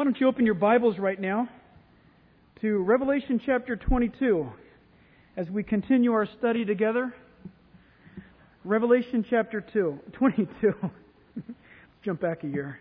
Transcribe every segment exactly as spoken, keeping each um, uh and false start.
don't you open your Bibles right now to Revelation chapter twenty-two as we continue our study together. Revelation chapter two, twenty-two. Let's jump back a year.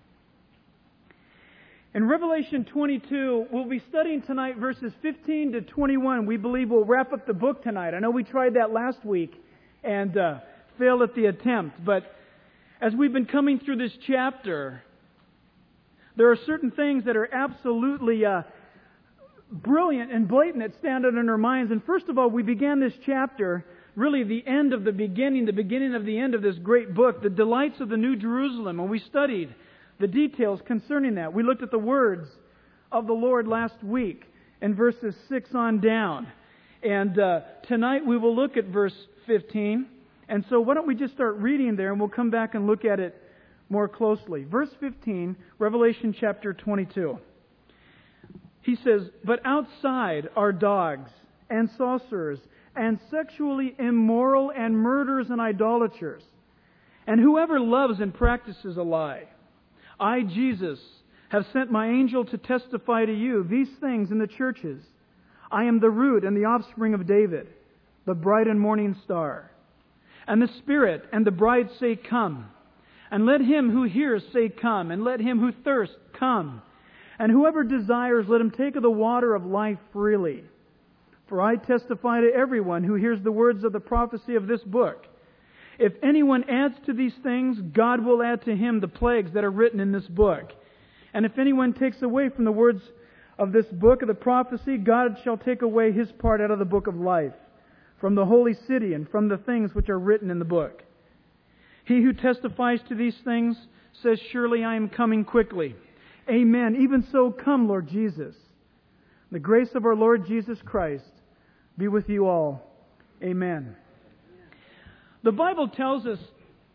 In Revelation twenty-two, we'll be studying tonight verses fifteen to twenty-one. We believe we'll wrap up the book tonight. I know we tried that last week and uh, failed at the attempt. But as we've been coming through this chapter, there are certain things that are absolutely uh, brilliant and blatant that stand out in our minds. And first of all, we began this chapter, really the end of the beginning, the beginning of the end of this great book, the delights of the New Jerusalem. And we studied the details concerning that. We looked at the words of the Lord last week in verses six on down. And uh, tonight we will look at verse fifteen. And so why don't we just start reading there and we'll come back and look at it more closely. Verse fifteen, Revelation chapter twenty-two. He says, "But outside are dogs and sorcerers and sexually immoral and murderers and idolaters, and whoever loves and practices a lie. I, Jesus, have sent my angel to testify to you these things in the churches. I am the root and the offspring of David, the bright and morning star. And the Spirit and the bride say, 'Come.' And let him who hears say, 'Come.' And let him who thirsts come. And whoever desires, let him take of the water of life freely. For I testify to everyone who hears the words of the prophecy of this book. If anyone adds to these things, God will add to him the plagues that are written in this book. And if anyone takes away from the words of this book of the prophecy, God shall take away his part out of the book of life, from the holy city and from the things which are written in the book. He who testifies to these things says, 'Surely I am coming quickly.' Amen. Even so, come, Lord Jesus. The grace of our Lord Jesus Christ be with you all. Amen." The Bible tells us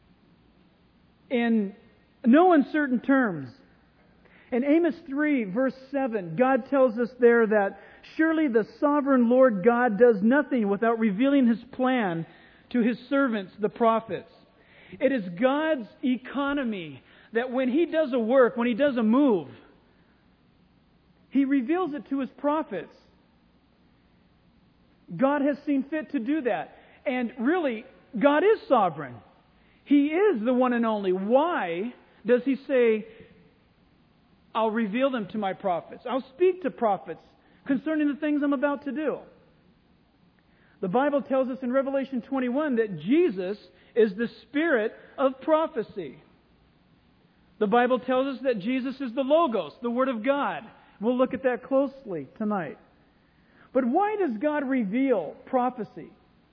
in no uncertain terms. In Amos three, verse seven, God tells us there that surely the sovereign Lord God does nothing without revealing His plan to His servants, the prophets. It is God's economy that when He does a work, when He does a move, He reveals it to His prophets. God has seen fit to do that. And really, God is sovereign. He is the one and only. Why does He say, "I'll reveal them to my prophets. I'll speak to prophets concerning the things I'm about to do"? The Bible tells us in Revelation twenty-one that Jesus is the Spirit of prophecy. The Bible tells us that Jesus is the Logos, the Word of God. We'll look at that closely tonight. But why does God reveal prophecy?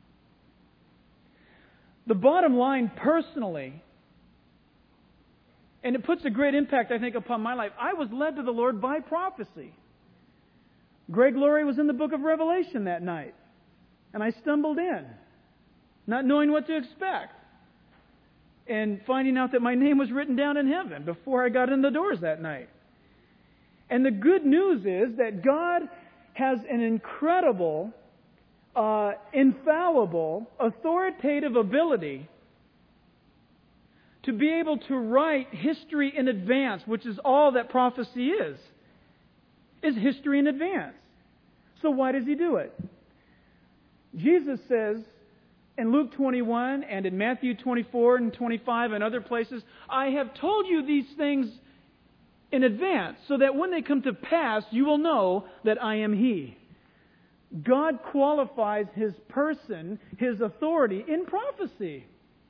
The bottom line, personally, and it puts a great impact, I think, upon my life, I was led to the Lord by prophecy. Greg Laurie was in the book of Revelation that night, and I stumbled in, not knowing what to expect, and finding out that my name was written down in heaven before I got in the doors that night. And the good news is that God has an incredible, uh, infallible, authoritative ability to be able to write history in advance, which is all that prophecy is, is history in advance. So why does He do it? Jesus says in Luke twenty-one and in Matthew twenty-four and twenty-five and other places, "I have told you these things in advance, so that when they come to pass, you will know that I am He." God qualifies His person, His authority in prophecy.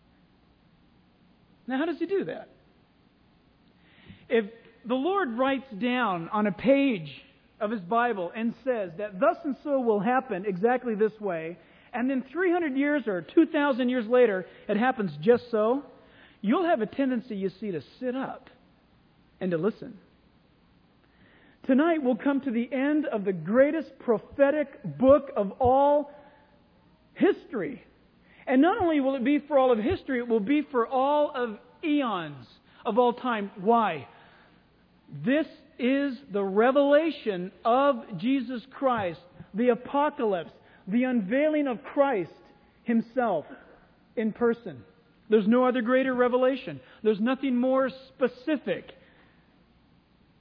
Now, how does He do that? If the Lord writes down on a page of His Bible and says that thus and so will happen exactly this way, and then three hundred years or two thousand years later, it happens just so, you'll have a tendency, you see, to sit up and to listen. Tonight we'll come to the end of the greatest prophetic book of all history. And not only will it be for all of history, it will be for all of eons of all time. Why? This is the revelation of Jesus Christ, the apocalypse, the unveiling of Christ Himself in person. There's no other greater revelation. There's nothing more specific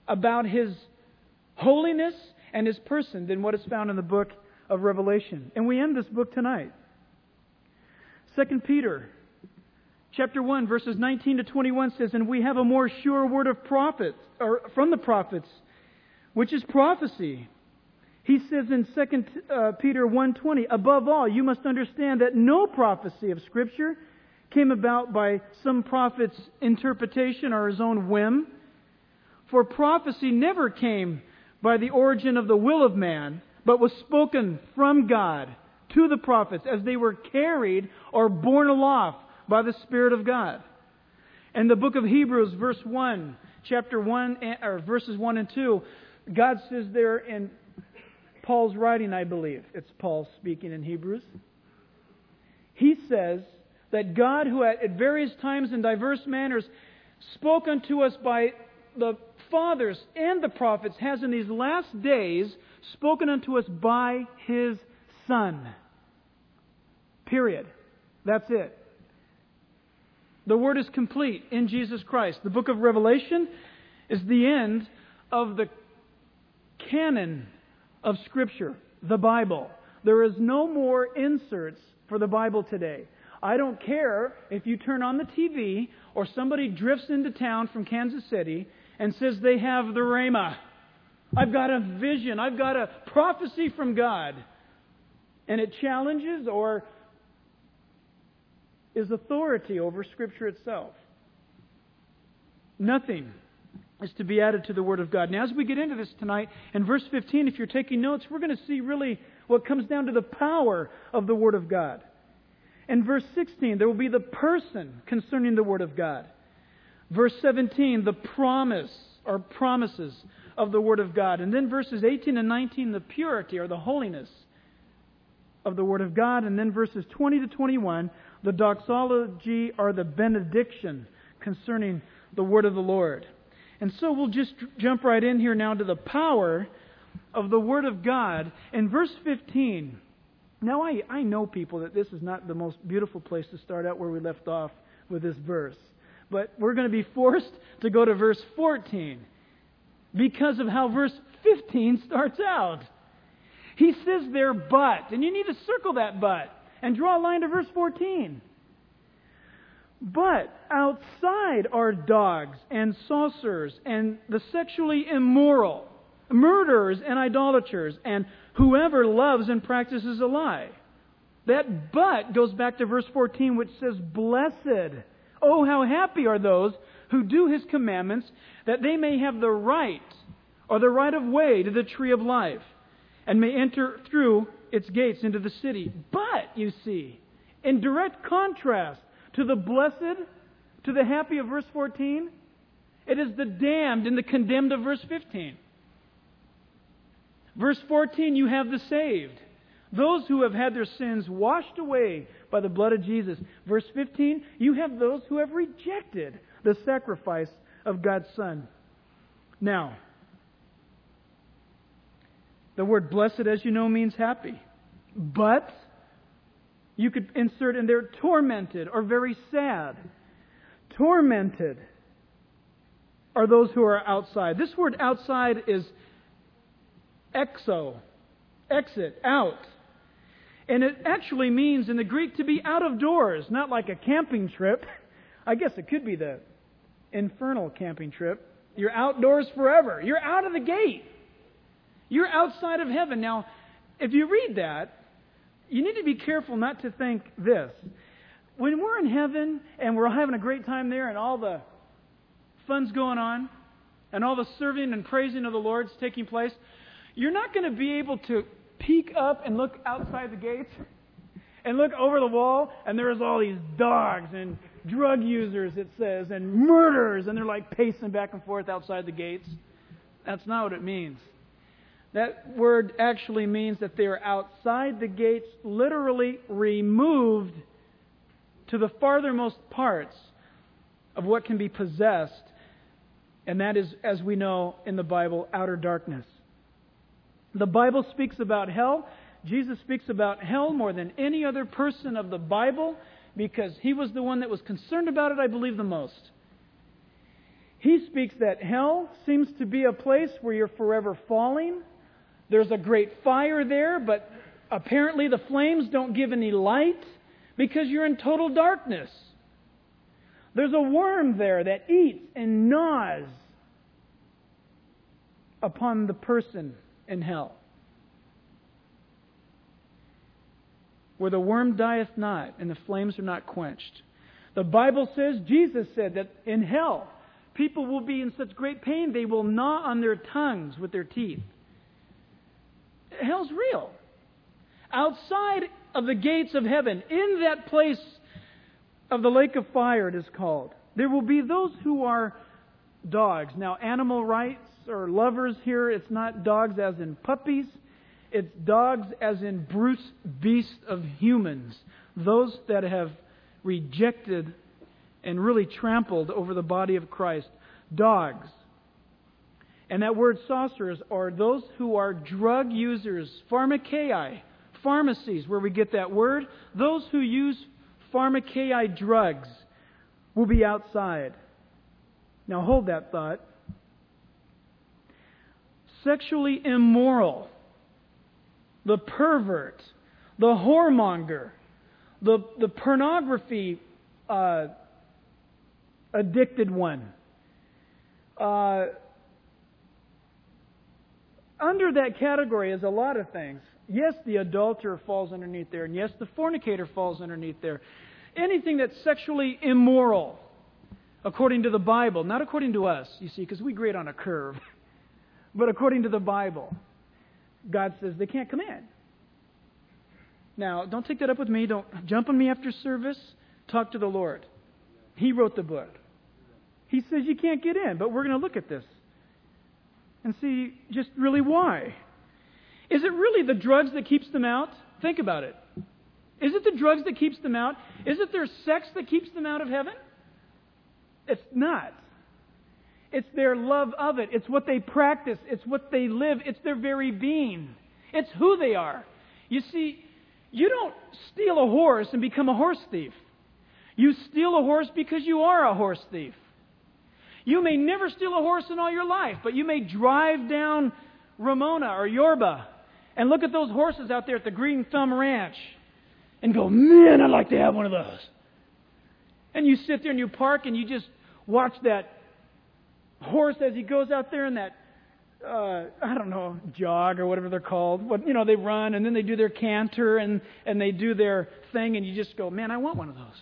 about His holiness and His person than what is found in the book of Revelation. And we end this book tonight. Second Peter chapter one, verses nineteen to twenty-one says, "And we have a more sure word of prophets, or from the prophets, which is prophecy." He says in Second Peter one twenty, "Above all, you must understand that no prophecy of Scripture came about by some prophet's interpretation or his own whim. For prophecy never came by the origin of the will of man, but was spoken from God to the prophets as they were carried or borne aloft by the Spirit of God." In the book of Hebrews, verse one, chapter one, or verses one and two, God says there in Paul's writing, I believe, it's Paul speaking in Hebrews, he says that God, who at various times in diverse manners spoke unto us by the fathers and the prophets, has in these last days spoken unto us by His Son. Period. That's it. The Word is complete in Jesus Christ. The book of Revelation is the end of the canon of Scripture, the Bible. There is no more inserts for the Bible today. I don't care if you turn on the T V or somebody drifts into town from Kansas City and says they have the Rhema. I've got a vision. I've got a prophecy from God. And it challenges or is authority over Scripture itself. Nothing is to be added to the Word of God. Now, as we get into this tonight, in verse fifteen, if you're taking notes, we're going to see really what comes down to the power of the Word of God. In verse sixteen, there will be the person concerning the Word of God. Verse seventeen, the promise or promises of the Word of God. And then verses eighteen and nineteen, the purity or the holiness of the Word of God. And then verses twenty to twenty-one, the doxology or the benediction concerning the Word of the Lord. And so we'll just jump right in here now to the power of the Word of God. In verse fifteen, now I, I know people that this is not the most beautiful place to start out where we left off with this verse. But we're going to be forced to go to verse fourteen because of how verse fifteen starts out. He says there, "but," and you need to circle that "but," and draw a line to verse fourteen. "But outside are dogs and sorcerers and the sexually immoral, murderers and idolaters, and whoever loves and practices a lie." That "but" goes back to verse fourteen, which says, "Blessed, oh how happy are those who do His commandments, that they may have the right or the right of way to the tree of life, and may enter through its gates into the city." But, you see, in direct contrast to the blessed, to the happy of verse fourteen, it is the damned and the condemned of verse fifteen. Verse fourteen, you have the saved, those who have had their sins washed away by the blood of Jesus. Verse fifteen, you have those who have rejected the sacrifice of God's Son. Now, the word blessed, as you know, means happy. But you could insert in there tormented or very sad. Tormented are those who are outside. This word outside is exo, exit, out. And it actually means in the Greek to be out of doors, not like a camping trip. I guess it could be the infernal camping trip. You're outdoors forever. You're out of the gate. You're outside of heaven. Now, if you read that, you need to be careful not to think this. When we're in heaven and we're having a great time there and all the fun's going on and all the serving and praising of the Lord's taking place, you're not going to be able to peek up and look outside the gates and look over the wall and there's all these dogs and drug users, it says, and murderers, and they're like pacing back and forth outside the gates. That's not what it means. That word actually means that they are outside the gates, literally removed to the farthermost parts of what can be possessed. And that is, as we know in the Bible, outer darkness. The Bible speaks about hell. Jesus speaks about hell more than any other person of the Bible because He was the one that was concerned about it, I believe, the most. He speaks that hell seems to be a place where you're forever falling. There's a great fire there, but apparently the flames don't give any light because you're in total darkness. There's a worm there that eats and gnaws upon the person in hell. Where the worm dieth not and the flames are not quenched. The Bible says, Jesus said that in hell, people will be in such great pain they will gnaw on their tongues with their teeth. Hell's real. Outside of the gates of heaven, in that place of the lake of fire, it is called, there will be those who are dogs. Now, animal rights or lovers here, it's not dogs as in puppies. It's dogs as in brute beasts of humans. Those that have rejected and really trampled over the body of Christ. Dogs. And that word sorcerers are those who are drug users. Pharmakeia. Pharmacies, where we get that word. Those who use pharmakeia drugs will be outside. Now hold that thought. Sexually immoral. The pervert. The whoremonger. The, the pornography uh, addicted one. Uh, under that category is a lot of things. Yes, the adulterer falls underneath there. And yes, the fornicator falls underneath there. Anything that's sexually immoral, according to the Bible. Not according to us, you see, because we grade on a curve. But according to the Bible, God says they can't come in. Now, don't take that up with me. Don't jump on me after service. Talk to the Lord. He wrote the book. He says you can't get in, but we're going to look at this and see just really why. Is it really the drugs that keeps them out? Think about it. Is it the drugs that keeps them out? Is it their sex that keeps them out of heaven? It's not. It's their love of it. It's what they practice. It's what they live. It's their very being. It's who they are. You see, you don't steal a horse and become a horse thief. You steal a horse because you are a horse thief. You may never steal a horse in all your life, but you may drive down Ramona or Yorba and look at those horses out there at the Green Thumb Ranch and go, man, I'd like to have one of those. And you sit there and you park and you just watch that horse as he goes out there in that, uh, I don't know, jog or whatever they're called. What, you know, they run and then they do their canter and, and they do their thing and you just go, man, I want one of those.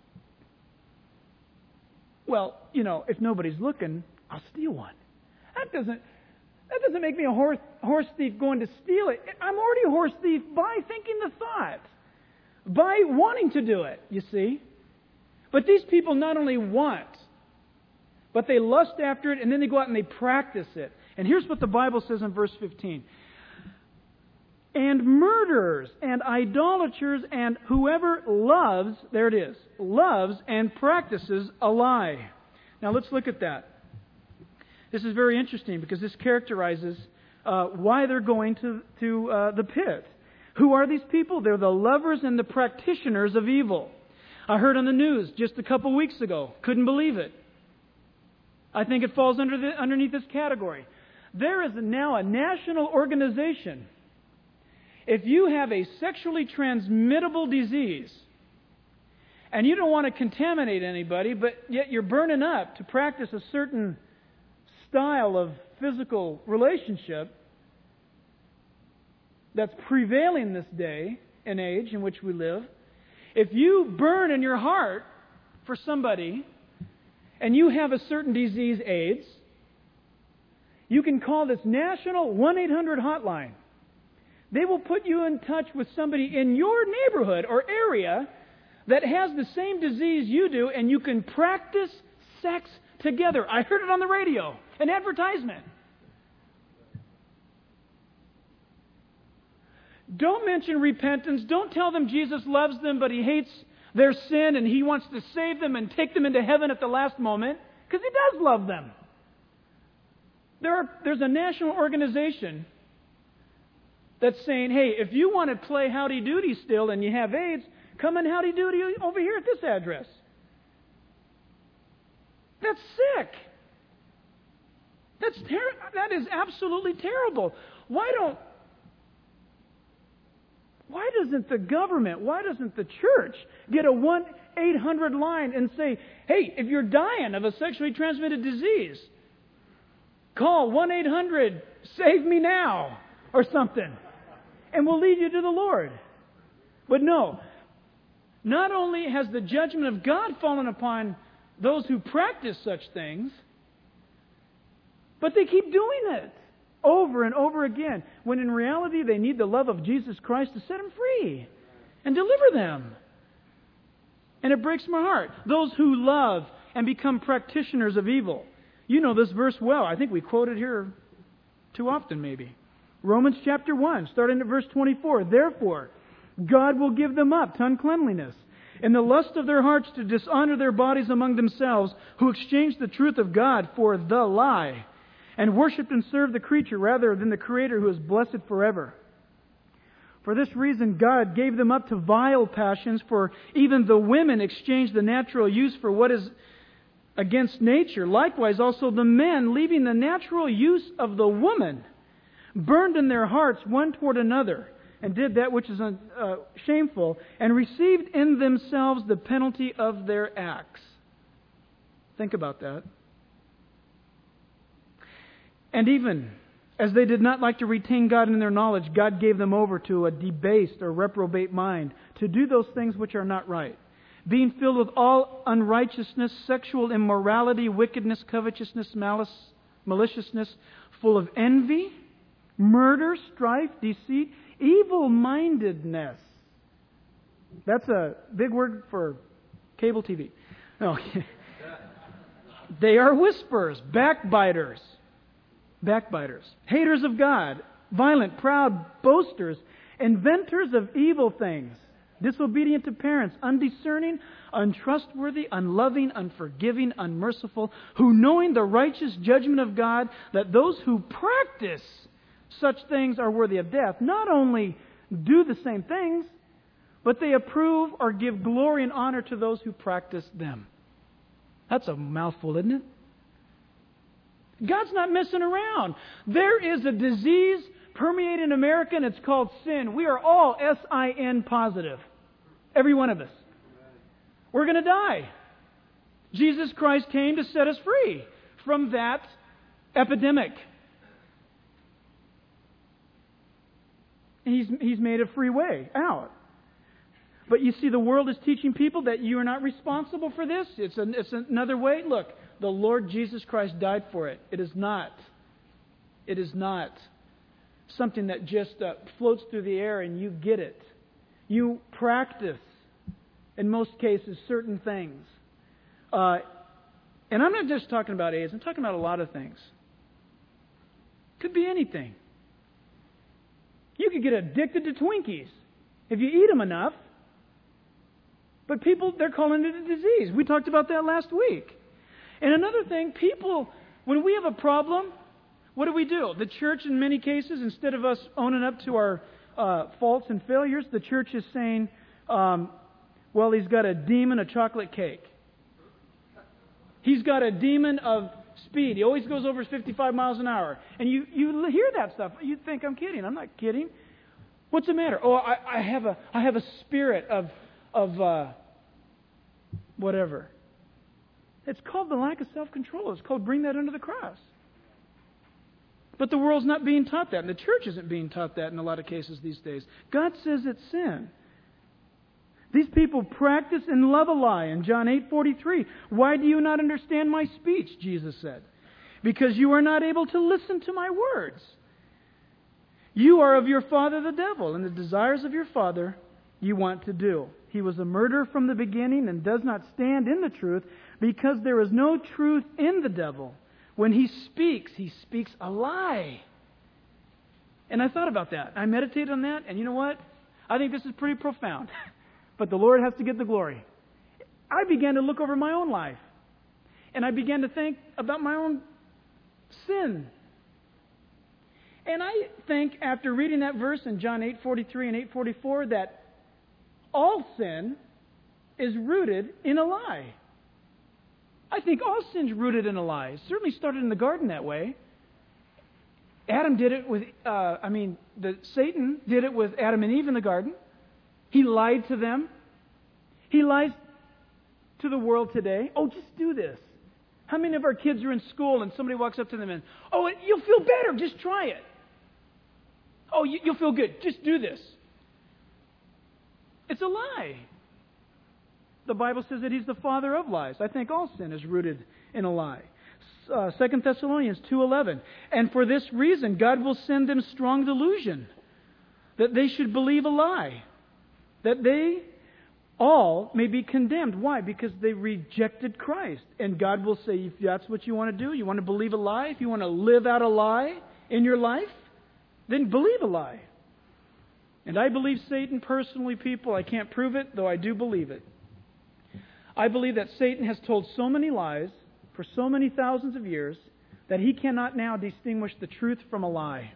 Well, you know, if nobody's looking, I'll steal one. That doesn't that doesn't make me a horse, horse thief going to steal it. I'm already a horse thief by thinking the thought, by wanting to do it, you see. But these people not only want, but they lust after it, and then they go out and they practice it. And here's what the Bible says in verse fifteen. And murderers and idolaters and whoever loves, there it is, loves and practices a lie. Now let's look at that. This is very interesting because this characterizes uh, why they're going to, to uh, the pit. Who are these people? They're the lovers and the practitioners of evil. I heard on the news just a couple weeks ago. Couldn't believe it. I think it falls under the, underneath this category. There is now a national organization. If you have a sexually transmittable disease and you don't want to contaminate anybody, but yet you're burning up to practice a certain style of physical relationship that's prevailing this day and age in which we live, if you burn in your heart for somebody and you have a certain disease, AIDS, you can call this national one eight hundred hotline. They will put you in touch with somebody in your neighborhood or area that has the same disease you do, and you can practice sex together. I heard it on the radio, an advertisement. Don't mention repentance. Don't tell them Jesus loves them, but He hates their sin and He wants to save them and take them into heaven at the last moment, because He does love them. There are, there's a national organization that's saying, hey, if you want to play howdy-doody still and you have AIDS, come and howdy-doody over here at this address. That's sick. That's ter- that is absolutely terrible. Why don't Why doesn't the government, why doesn't the church get a one eight hundred line and say, hey, if you're dying of a sexually transmitted disease, call one eight hundred, save me now, or something, and we'll lead you to the Lord. But no, not only has the judgment of God fallen upon those who practice such things, but they keep doing it over and over again, when in reality they need the love of Jesus Christ to set them free and deliver them. And it breaks my heart. Those who love and become practitioners of evil. You know this verse well. I think we quote it here too often maybe. Romans chapter one, starting at verse twenty-four. Therefore, God will give them up to uncleanliness, in the lust of their hearts to dishonor their bodies among themselves, who exchange the truth of God for the lie, and worshipped and served the creature rather than the Creator, who is blessed forever. For this reason God gave them up to vile passions, for even the women exchanged the natural use for what is against nature. Likewise also the men, leaving the natural use of the woman, burned in their hearts one toward another, and did that which is uh, shameful, and received in themselves the penalty of their acts. Think about that. And even as they did not like to retain God in their knowledge, God gave them over to a debased or reprobate mind to do those things which are not right, being filled with all unrighteousness, sexual immorality, wickedness, covetousness, malice, maliciousness, full of envy, murder, strife, deceit, evil-mindedness. That's a big word for cable T V. Okay. They are whisperers, backbiters, backbiters, haters of God, violent, proud, boasters, inventors of evil things, disobedient to parents, undiscerning, untrustworthy, unloving, unforgiving, unmerciful, who, knowing the righteous judgment of God, that those who practice such things are worthy of death, not only do the same things, but they approve or give glory and honor to those who practice them. That's a mouthful, isn't it? God's not messing around. There is a disease permeating America, and it's called sin. We are all S I N positive. Every one of us. We're going to die. Jesus Christ came to set us free from that epidemic. He's, he's made a free way out. But you see, the world is teaching people that you are not responsible for this. It's, a, it's another way. Look, the Lord Jesus Christ died for it. It is not. It is not something that just uh, floats through the air and you get it. You practice, in most cases, certain things. Uh, and I'm not just talking about AIDS. I'm talking about a lot of things. Could be anything. You could get addicted to Twinkies if you eat them enough. But people, they're calling it a disease. We talked about that last week. And another thing, people, when we have a problem, what do we do? The church, in many cases, instead of us owning up to our uh, faults and failures, the church is saying, um, well, he's got a demon of chocolate cake. He's got a demon of speed. He always goes over fifty-five miles an hour. And you, you hear that stuff. You think I'm kidding. I'm not kidding. What's the matter? Oh, I, I have a I have a spirit of of uh, whatever. It's called the lack of self-control. It's called bring that under the cross. But the world's not being taught that, and the church isn't being taught that in a lot of cases these days. God says it's sin. These people practice and love a lie. In John eight forty-three, why do you not understand my speech? Jesus said. Because you are not able to listen to my words. You are of your father the devil, and the desires of your father you want to do. He was a murderer from the beginning and does not stand in the truth, because there is no truth in the devil. When he speaks, he speaks a lie. And I thought about that. I meditated on that, and you know what? I think this is pretty profound. But the Lord has to get the glory. I began to look over my own life. And I began to think about my own sin. And I think after reading that verse in John eight forty-three and eight forty-four that all sin is rooted in a lie. I think all sin's rooted in a lie. It certainly started in the garden that way. Adam did it with, uh, I mean, the, Satan did it with Adam and Eve in the garden. He lied to them. He lies to the world today. Oh, just do this. How many of our kids are in school and somebody walks up to them and, oh, you'll feel better, just try it. Oh, you, you'll feel good, just do this. It's a lie. The Bible says that He's the father of lies. I think all sin is rooted in a lie. Uh, Second Thessalonians two eleven. And for this reason, God will send them strong delusion, that they should believe a lie, that they all may be condemned. Why? Because they rejected Christ. And God will say, if that's what you want to do, you want to believe a lie, if you want to live out a lie in your life, then believe a lie. And I believe Satan personally, people. I can't prove it, though I do believe it. I believe that Satan has told so many lies for so many thousands of years that he cannot now distinguish the truth from a lie.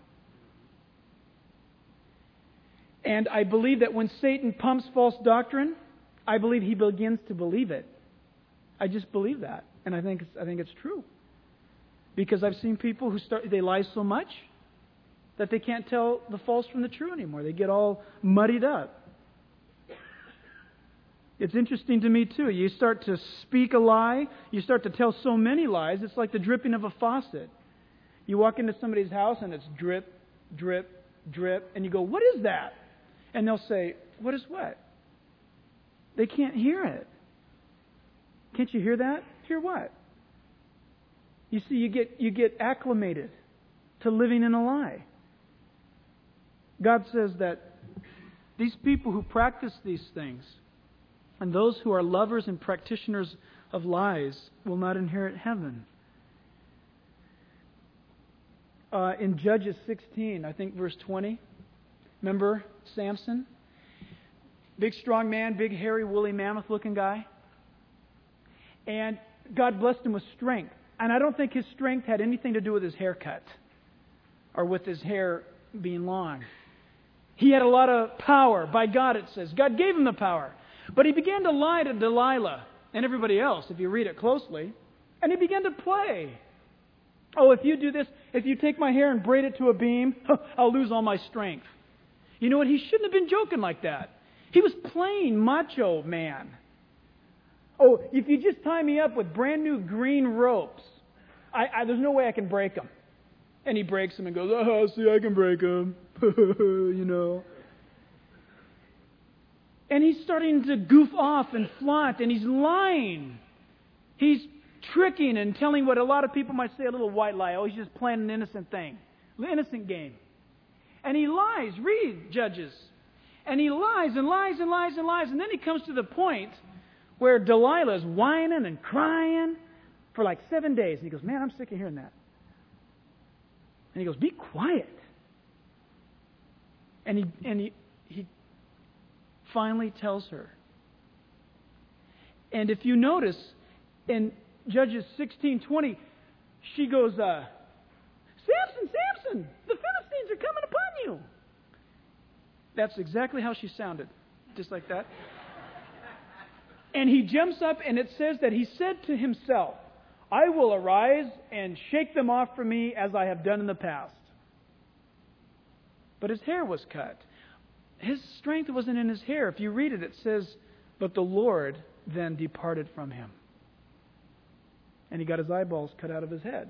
And I believe that when Satan pumps false doctrine, I believe he begins to believe it. I just believe that. And I think it's, I think it's true. Because I've seen people who start, they lie so much that they can't tell the false from the true anymore. They get all muddied up. It's interesting to me, too. You start to speak a lie. You start to tell so many lies. It's like the dripping of a faucet. You walk into somebody's house and it's drip, drip, drip. And you go, what is that? And they'll say, what is what? They can't hear it. Can't you hear that? Hear what? You see, you get you get acclimated to living in a lie. God says that these people who practice these things and those who are lovers and practitioners of lies will not inherit heaven. Uh, in Judges sixteen, I think verse twenty, remember Samson? Big strong man, big hairy woolly mammoth looking guy. And God blessed him with strength. And I don't think his strength had anything to do with his haircut or with his hair being long. He had a lot of power. By God, it says. God gave him the power. But he began to lie to Delilah and everybody else, if you read it closely. And he began to play. Oh, if you do this, if you take my hair and braid it to a beam, I'll lose all my strength. You know what? He shouldn't have been joking like that. He was playing macho man. Oh, if you just tie me up with brand new green ropes, I, I, there's no way I can break them. And he breaks them and goes, oh, see, I can break them. you know. And he's starting to goof off and flaunt, and he's lying. He's tricking and telling what a lot of people might say a little white lie. Oh, he's just playing an innocent thing, an innocent game. And he lies. Read Judges. And he lies and lies and lies and lies. And then he comes to the point where Delilah's whining and crying for like seven days. And he goes, man, I'm sick of hearing that. And he goes, be quiet. And he and he, he finally tells her. And if you notice, in Judges sixteen twenty, she goes, uh, Samson, Samson, the Philistines are coming upon you. That's exactly how she sounded. Just like that. And he jumps up, and it says that he said to himself, I will arise and shake them off from me as I have done in the past. But his hair was cut. His strength wasn't in his hair. If you read it, it says, but the Lord then departed from him. And he got his eyeballs cut out of his head.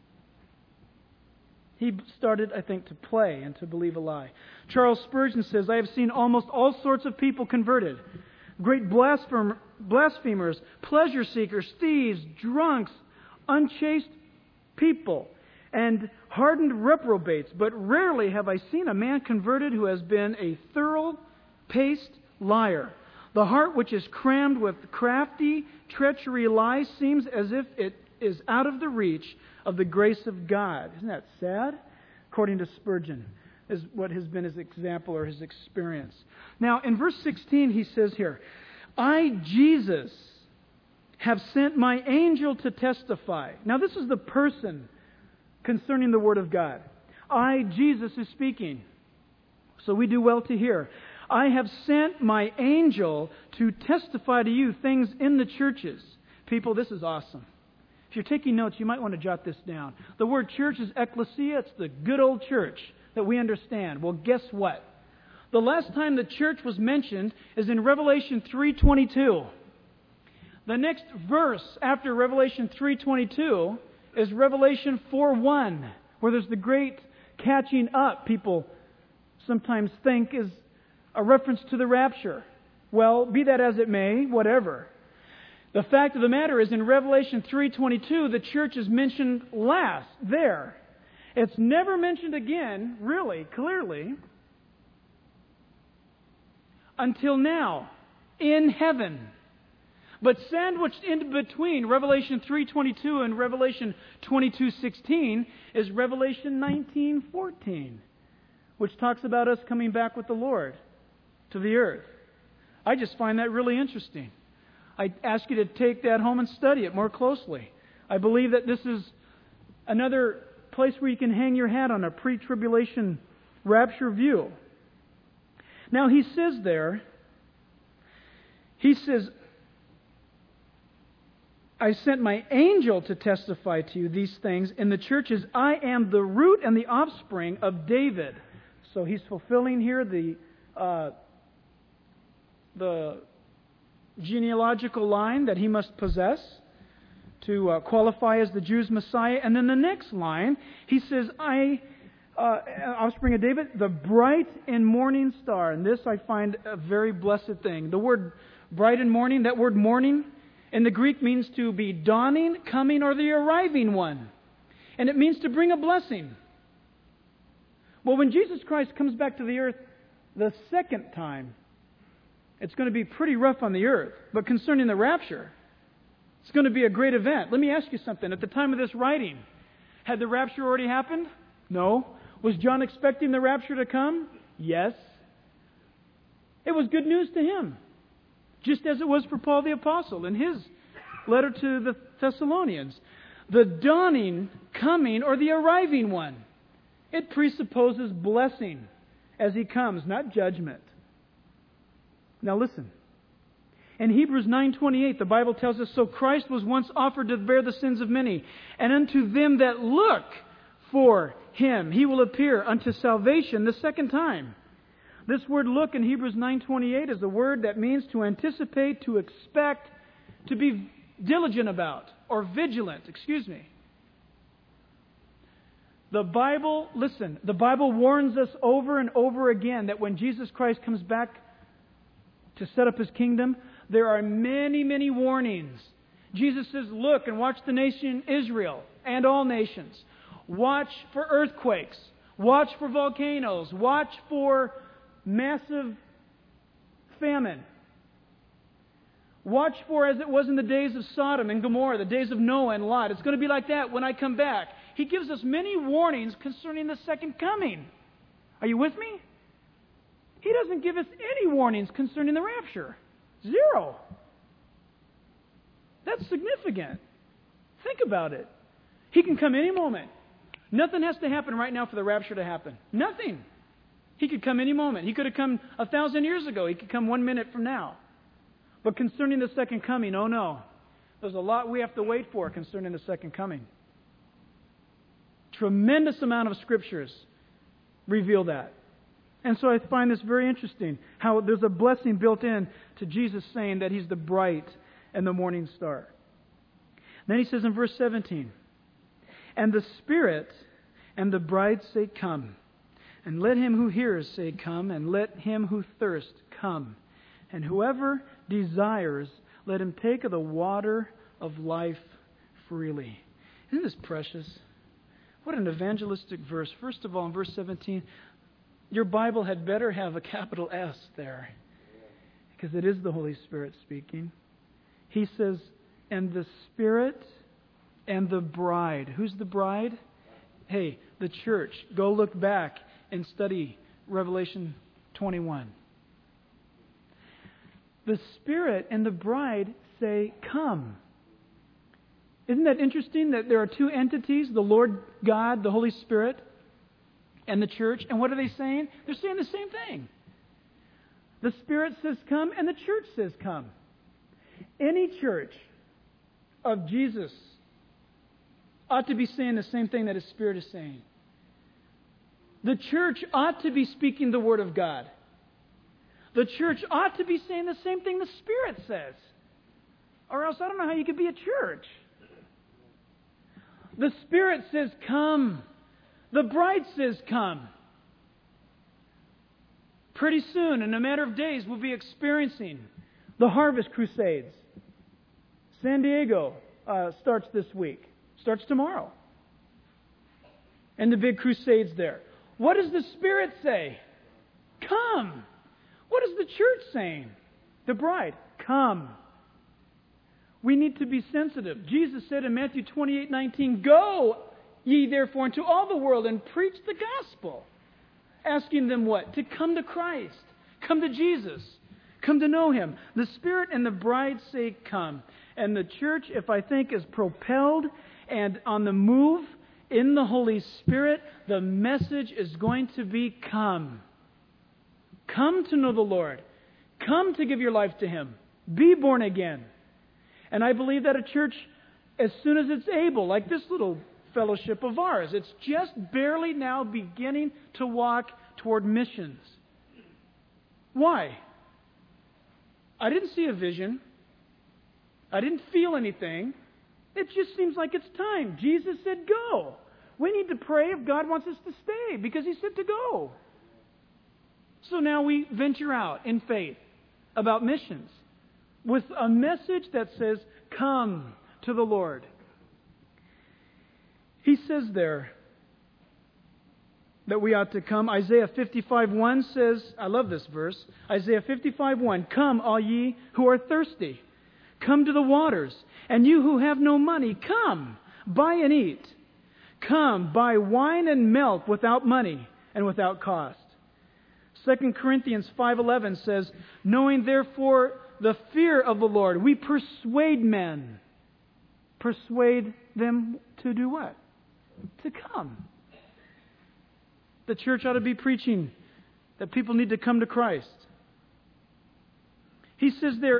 He started, I think, to play and to believe a lie. Charles Spurgeon says, I have seen almost all sorts of people converted. Great blasphem- blasphemers, pleasure seekers, thieves, drunks, unchaste people, and hardened reprobates. But rarely have I seen a man converted who has been a thorough-paced liar. The heart which is crammed with crafty treachery lies seems as if it is out of the reach of the grace of God. Isn't that sad? According to Spurgeon, is what has been his example or his experience. Now, in verse sixteen, he says here, I, Jesus, have sent my angel to testify. Now, this is the person concerning the Word of God. I, Jesus, is speaking. So we do well to hear. I have sent my angel to testify to you things in the churches. People, this is awesome. If you're taking notes, you might want to jot this down. The word church is ecclesia. It's the good old church that we understand. Well, guess what? The last time the church was mentioned is in Revelation three twenty-two. The next verse after Revelation three twenty-two is Revelation four one, where there's the great catching up people sometimes think is a reference to the rapture. Well, be that as it may, whatever. The fact of the matter is, in Revelation three twenty-two, the church is mentioned last there. It's never mentioned again, really, clearly, until now, in heaven. But sandwiched in between Revelation three twenty-two and Revelation twenty-two sixteen is Revelation nineteen fourteen, which talks about us coming back with the Lord to the earth. I just find that really interesting. I ask you to take that home and study it more closely. I believe that this is another place where you can hang your hat on a pre-tribulation rapture view. Now he says there, he says, I sent my angel to testify to you these things in the churches. I am the root and the offspring of David. So he's fulfilling here the uh, the genealogical line that he must possess to uh, qualify as the Jews' Messiah. And then the next line, he says, I, uh, offspring of David, the bright and morning star. And this I find a very blessed thing. The word bright and morning, that word morning, in the Greek means to be dawning, coming, or the arriving one. And it means to bring a blessing. Well, when Jesus Christ comes back to the earth the second time, it's going to be pretty rough on the earth. But concerning the rapture, it's going to be a great event. Let me ask you something. At the time of this writing, had the rapture already happened? No. Was John expecting the rapture to come? Yes. It was good news to him. Just as it was for Paul the Apostle in his letter to the Thessalonians. The dawning, coming, or the arriving one. It presupposes blessing as he comes, not judgment. Now listen. In Hebrews nine twenty-eight, the Bible tells us, so Christ was once offered to bear the sins of many, and unto them that look for Him, He will appear unto salvation the second time. This word look in Hebrews nine twenty-eight is a word that means to anticipate, to expect, to be diligent about, or vigilant, excuse me. The Bible, listen, the Bible warns us over and over again that when Jesus Christ comes back to set up His kingdom, there are many, many warnings. Jesus says, look and watch the nation Israel and all nations. Watch for earthquakes. Watch for volcanoes. Watch for massive famine. Watch for, as it was in the days of Sodom and Gomorrah, the days of Noah and Lot. It's going to be like that when I come back. He gives us many warnings concerning the second coming. Are you with me? He doesn't give us any warnings concerning the rapture. Zero. That's significant. Think about it. He can come any moment. Nothing has to happen right now for the rapture to happen. Nothing. He could come any moment. He could have come a thousand years ago. He could come one minute from now. But concerning the second coming, oh no. There's a lot we have to wait for concerning the second coming. Tremendous amount of scriptures reveal that. And so I find this very interesting, how there's a blessing built in to Jesus saying that He's the bright and the morning star. Then He says in verse seventeen, and the Spirit and the bride say, come. And let him who hears say, come. And let him who thirsts come. And whoever desires, let him take of the water of life freely. Isn't this precious? What an evangelistic verse. First of all, in verse seventeen, your Bible had better have a capital S there, because it is the Holy Spirit speaking. He says, and the Spirit and the bride. Who's the bride? Hey, the church. Go look back and study Revelation twenty-one. The Spirit and the bride say, come. Isn't that interesting that there are two entities, the Lord God, the Holy Spirit, and the church? And what are they saying? They're saying the same thing. The Spirit says come, and the church says come. Any church of Jesus ought to be saying the same thing that His Spirit is saying. The church ought to be speaking the Word of God. The church ought to be saying the same thing the Spirit says. Or else I don't know how you could be a church. The Spirit says, come. The bride says, come. Pretty soon, in a matter of days, we'll be experiencing the Harvest Crusades. San Diego uh, starts this week. Starts tomorrow. And the big crusades there. What does the Spirit say? Come. What is the church saying? The bride, come. We need to be sensitive. Jesus said in Matthew twenty-eight nineteen, go ye therefore into all the world and preach the gospel. Asking them what? To come to Christ. Come to Jesus. Come to know Him. The Spirit and the bride say come. And the church, if I think, is propelled and on the move in the Holy Spirit, the message is going to be come. Come to know the Lord. Come to give your life to Him. Be born again. And I believe that a church, as soon as it's able, like this little fellowship of ours, it's just barely now beginning to walk toward missions. Why? I didn't see a vision. I didn't feel anything. It just seems like it's time. Jesus said go. We need to pray if God wants us to stay because He said to go. So now we venture out in faith about missions with a message that says, come to the Lord. He says there that we ought to come. Isaiah fifty-five one says, I love this verse, Isaiah fifty-five one, come all ye who are thirsty, come to the waters, and you who have no money, come, buy and eat. Come, buy wine and milk without money and without cost. Second Corinthians five eleven says, knowing therefore the fear of the Lord, we persuade men. Persuade them to do what? To come. The church ought to be preaching that people need to come to Christ. He says there,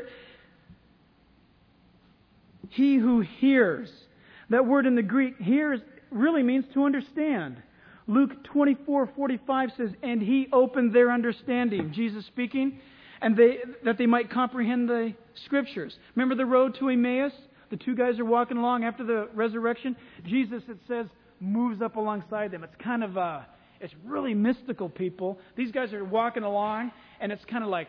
he who hears. That word in the Greek, hears, really means to understand. Luke twenty-four forty-five says, and He opened their understanding. Jesus speaking, and they that they might comprehend the Scriptures. Remember the road to Emmaus? The two guys are walking along after the resurrection. Jesus, it says, moves up alongside them. It's kind of, uh, it's really mystical, people. These guys are walking along, and it's kind of like,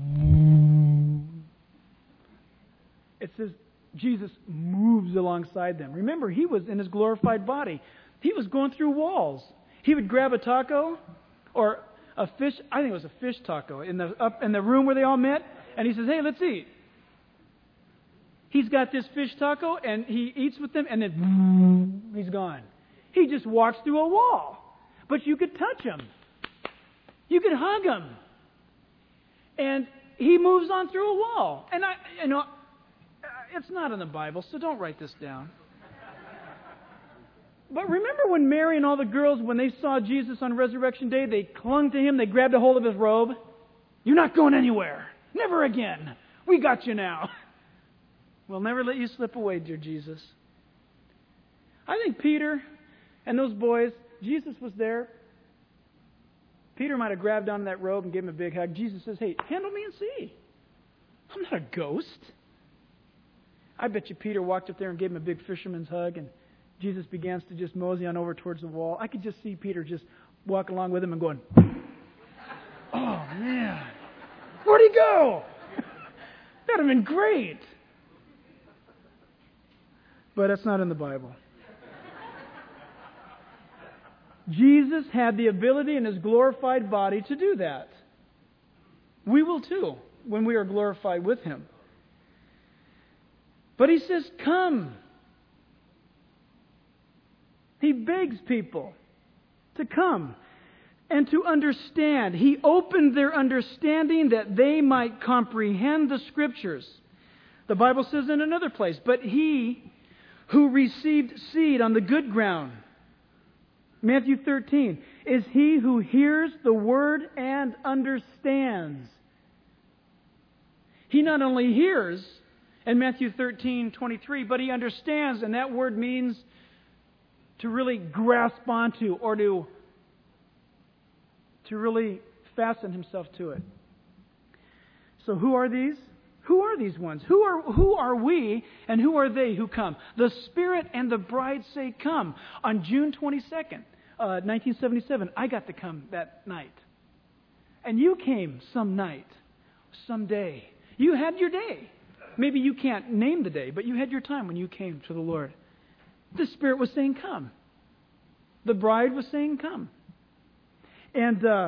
it says, Jesus moves alongside them. Remember, He was in His glorified body. He was going through walls. He would grab a taco or a fish. I think it was a fish taco in the up in the room where they all met. And He says, hey, let's eat. He's got this fish taco and He eats with them and then He's gone. He just walks through a wall. But you could touch Him. You could hug Him. And He moves on through a wall. And I, you know, it's not in the Bible, so don't write this down. But remember when Mary and all the girls, when they saw Jesus on Resurrection Day, they clung to Him, they grabbed a hold of His robe. You're not going anywhere. Never again. We got you now. We'll never let you slip away, dear Jesus. I think Peter and those boys, Jesus was there. Peter might have grabbed onto that robe and gave him a big hug. Jesus says, hey, handle me and see. I'm not a ghost. I bet you Peter walked up there and gave him a big fisherman's hug, and Jesus begins to just mosey on over towards the wall. I could just see Peter just walk along with him and going, oh, man, where'd he go? That would have been great. But that's not in the Bible. Jesus had the ability in His glorified body to do that. We will too, when we are glorified with Him. But He says, come. He begs people to come and to understand. He opened their understanding that they might comprehend the Scriptures. The Bible says in another place, but he who received seed on the good ground, Matthew thirteen, is he who hears the word and understands. He not only hears in Matthew thirteen twenty-three, but he understands, and that word means to really grasp onto or to, to really fasten himself to it. So who are these? Who are these ones? Who are, who are we and who are they who come? The Spirit and the bride say come. On June twenty-second, uh, nineteen seventy-seven, I got to come that night. And you came some night, some day. You had your day. Maybe you can't name the day, but you had your time when you came to the Lord. The Spirit was saying come. The bride was saying come. And uh,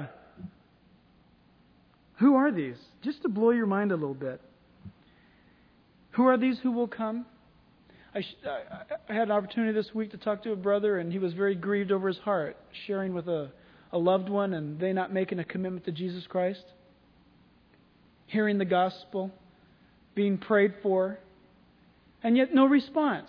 who are these? Just to blow your mind a little bit. Who are these who will come? I, sh- I had an opportunity this week to talk to a brother, and he was very grieved over his heart, sharing with a, a loved one, and they not making a commitment to Jesus Christ. Hearing the gospel, being prayed for, and yet no response.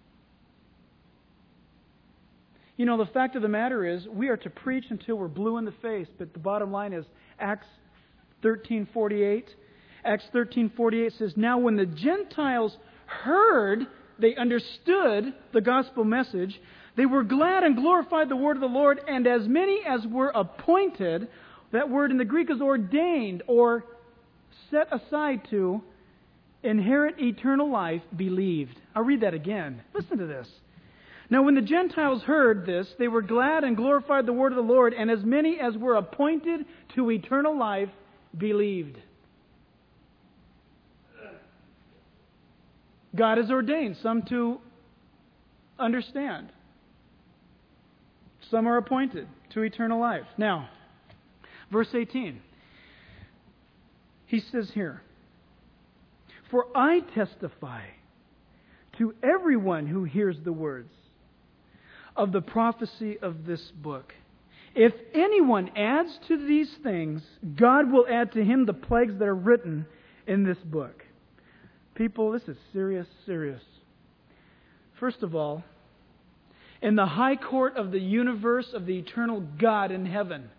You know, the fact of the matter is, we are to preach until we're blue in the face, but the bottom line is Acts thirteen forty-eight. Acts thirteen forty-eight says, now when the Gentiles heard, they understood the gospel message, they were glad and glorified the word of the Lord, and as many as were appointed, that word in the Greek is ordained or set aside to inherit eternal life, believed. I'll read that again. Listen to this. Now when the Gentiles heard this, they were glad and glorified the word of the Lord, and as many as were appointed to eternal life, believed. God has ordained some to understand. Some are appointed to eternal life. Now, verse eighteen. He says here, for I testify to everyone who hears the words of the prophecy of this book. If anyone adds to these things, God will add to him the plagues that are written in this book. People, this is serious, serious. First of all, in the high court of the universe of the eternal God in heaven.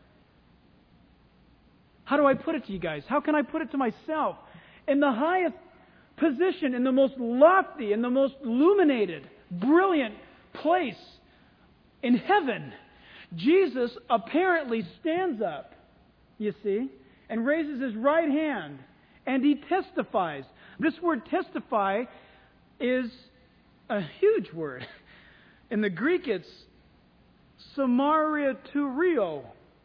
How do I put it to you guys? How can I put it to myself? In the highest position, in the most lofty, in the most illuminated, brilliant place in heaven, Jesus apparently stands up, you see, and raises his right hand, and he testifies. This word testify is a huge word. In the Greek, it's somaritourio.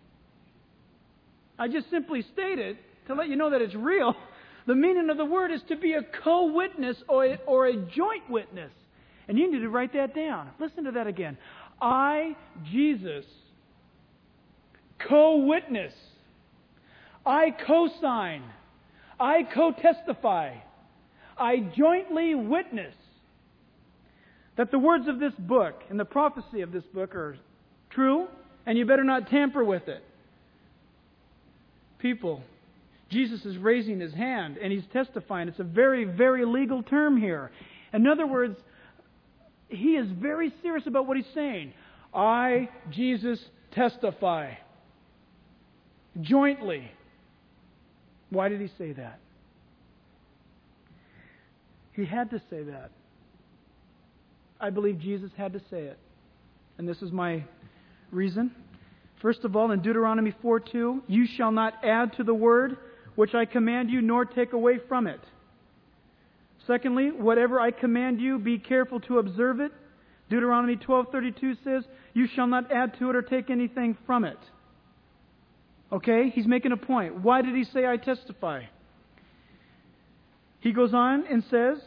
I just simply state it to let you know that it's real. The meaning of the word is to be a co-witness or a, or a joint witness. And you need to write that down. Listen to that again. I, Jesus, co-witness. I co-sign. I co-testify. I jointly witness that the words of this book and the prophecy of this book are true, and you better not tamper with it. People, Jesus is raising his hand and he's testifying. It's a very, very legal term here. In other words, he is very serious about what he's saying. I, Jesus, testify. Jointly. Why did he say that? He had to say that. I believe Jesus had to say it. And this is my reason. First of all, in Deuteronomy four two, you shall not add to the word which I command you, nor take away from it. Secondly, whatever I command you, be careful to observe it. Deuteronomy twelve thirty-two says, you shall not add to it or take anything from it. Okay? He's making a point. Why did he say I testify? He goes on and says,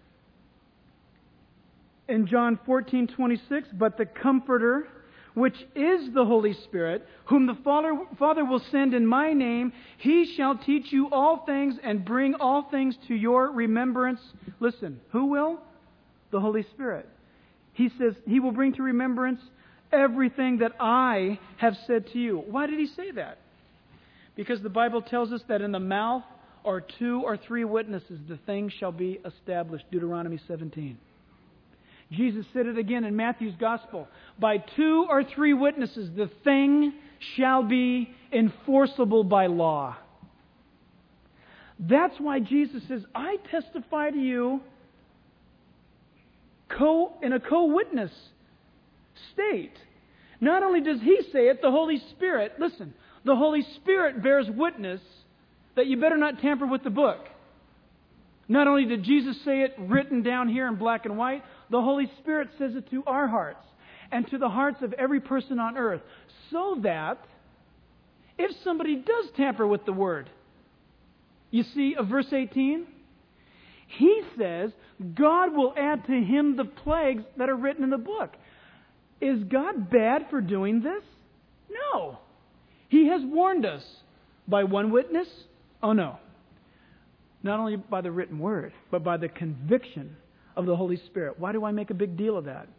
in John fourteen twenty-six, but the Comforter, which is the Holy Spirit, whom the Father, Father will send in my name, he shall teach you all things and bring all things to your remembrance. Listen, who will? The Holy Spirit. He says he will bring to remembrance everything that I have said to you. Why did he say that? Because the Bible tells us that in the mouth or two or three witnesses, the thing shall be established. Deuteronomy seventeen. Jesus said it again in Matthew's Gospel. By two or three witnesses, the thing shall be enforceable by law. That's why Jesus says, I testify to you co- in a co-witness state. Not only does He say it, the Holy Spirit, listen, the Holy Spirit bears witness that you better not tamper with the book. Not only did Jesus say it written down here in black and white, the Holy Spirit says it to our hearts and to the hearts of every person on earth, so that if somebody does tamper with the Word, you see, of verse eighteen, He says God will add to him the plagues that are written in the book. Is God bad for doing this? No. He has warned us by one witness. Oh no. Not only by the written Word, but by the conviction of the Holy Spirit. Why do I make a big deal of that?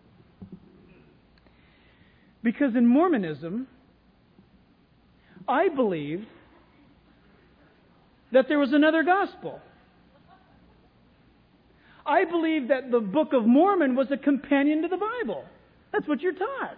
Because in Mormonism, I believed that there was another gospel. I believed that the Book of Mormon was a companion to the Bible. That's what you're taught.